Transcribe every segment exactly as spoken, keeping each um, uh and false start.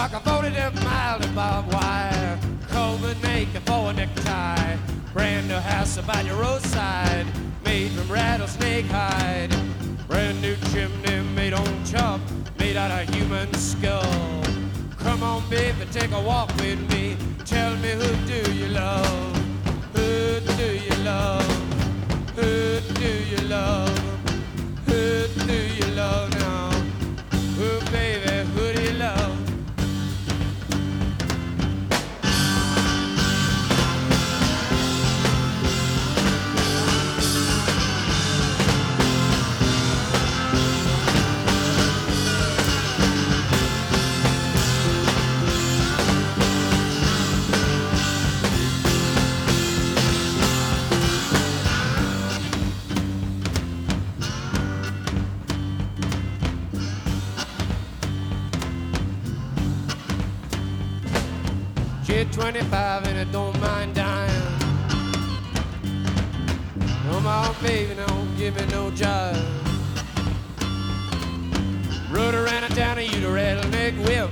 like a forty-two mile of barbed wire. Coleman maker for a necktie. Brand new house about your roadside, made from rattlesnake hide. Brand new chimney made on chop, made out of human skull. Come on, baby, take a walk with me. Tell me, who do you love? Who do you love? Who do you love? Who do you love now? Who, baby, who do you love? She's twenty-five and it don't mind dying. Come on, baby, don't give me no jive. Rode around a town and you the rattlesnake whip.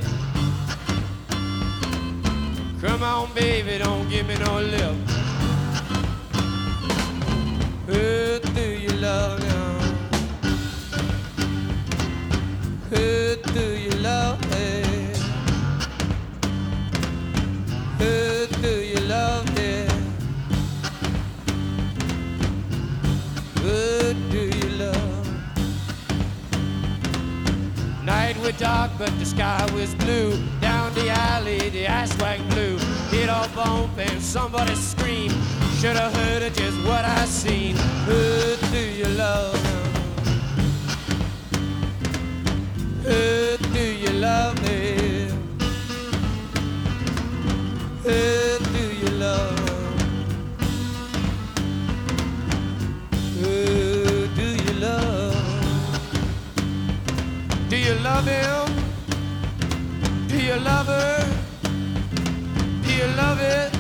Come on, baby, don't give me no lip. Who do you love now? Who do you love? Hey? Who do you love, yeah? Who do you love? Night was dark, but the sky was blue. Down the alley, the ice wagon blew. Hit a bump and somebody screamed. Should have heard of just what I seen. Who do you love now? Who do you love, yeah? Who do you love? Who do you love? Do you love him? Do you love her? Do you love it?